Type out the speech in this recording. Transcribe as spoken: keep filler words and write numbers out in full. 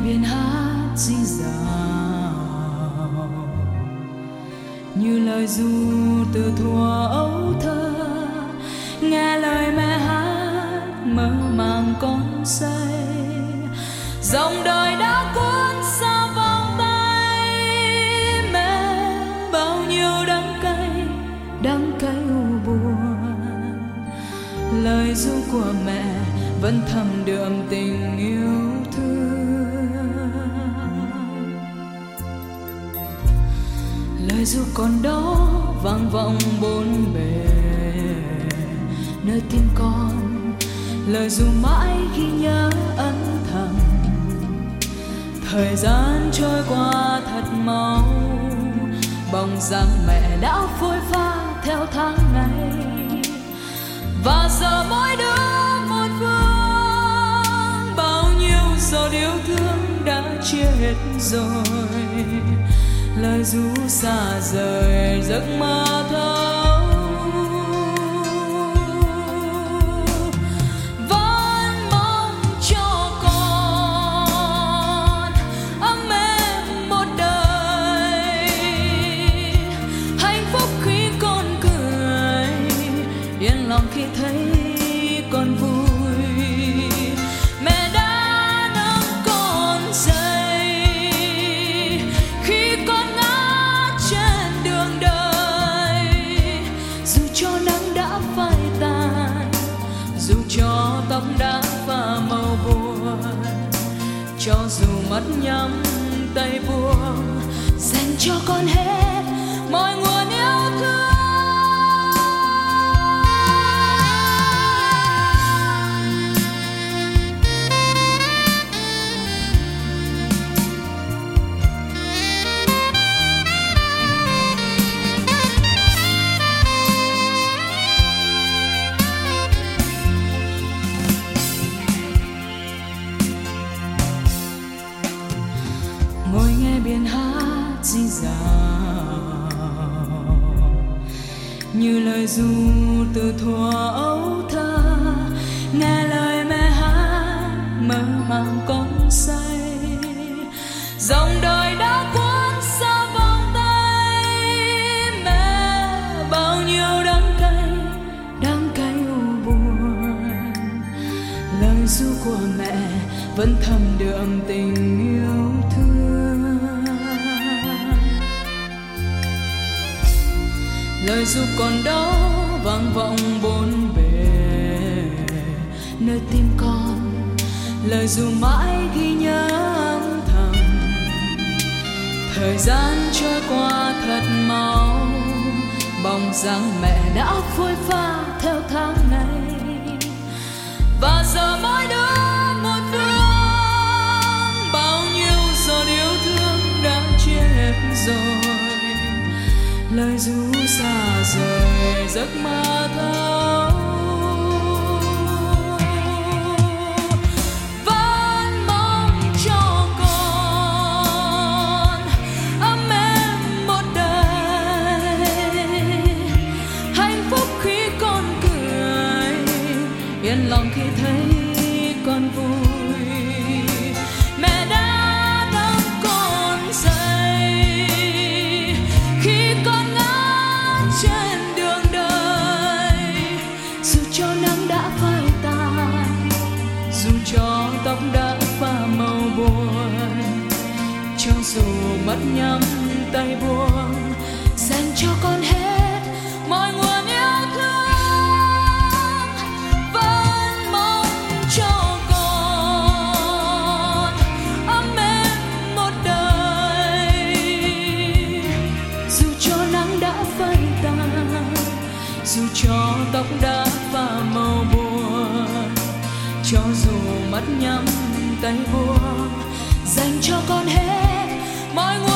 biển hát dì dào như lời ru từ thuở ấu thơ, nghe lời mẹ hát mơ màng con say. Dòng đời đã cuốn xa vòng tay mẹ, bao nhiêu đắng cay đắng cay u buồn. Lời ru của mẹ vẫn thầm đượm tình yêu thương. Lời ru còn đó vang vọng bốn bề nơi tim con. Lời ru mãi ghi nhớ ân thầm. Thời gian trôi qua thật mau, bóng dáng mẹ đã phôi pha theo tháng ngày. Và giờ mỗi đứa một phương, bao nhiêu giọt yêu thương đã chia hết rồi. Lời ru xa rời giấc mơ thâu. Vẫn mong cho con ấm êm một đời, hạnh phúc khi con cười, yên lòng khi thấy con vui. Mẹ đã nâng con dậy khi con ngã trên đường đời. Dù cho nắng đã phai tàn, dù cho tóc đã pha màu buồn, cho dù mắt nhắm tay buông, dành cho con hết mọi nguồn yêu thương. Ngồi nghe biển hát dì dào như lời ru từ thuở ấu thơ, nghe lời mẹ hát mơ màng con say. Dòng đời đã cuốn xa vòng tay mẹ, bao nhiêu đắng cay đắng cay u buồn. Lời ru của mẹ vẫn thầm đượm tình yêu thương. Lời ru còn đó vang vọng bốn bề nơi tim con. Lời ru mãi ghi nhớ âm thầm. Thời gian trôi qua thật mau, bóng dáng mẹ đã phôi pha theo tháng ngày. Và giờ mỗi đứa một phương, bao nhiêu giọt yêu thương đã chia hết rồi. Lời ru xa rời giấc mơ thâu. Vẫn mong cho con ấm êm một đời, hạnh phúc khi con cười, yên lòng khi thấy con vui. Mẹ đã nâng con dậy khi con ngã trên đường đời. Dù cho nắng đã phai tàn, dù cho tóc đã pha màu buồn, cho dù mắt nhắm tay buông, dành cho con hết mọi nguồn yêu thương. Vẫn mong cho con ấm êm một đời, dù cho nắng đã phai tàn, dù cho tóc đã pha màu buồn, cho dù mắt nhắm tay buông, dành cho con hết mọi nguồn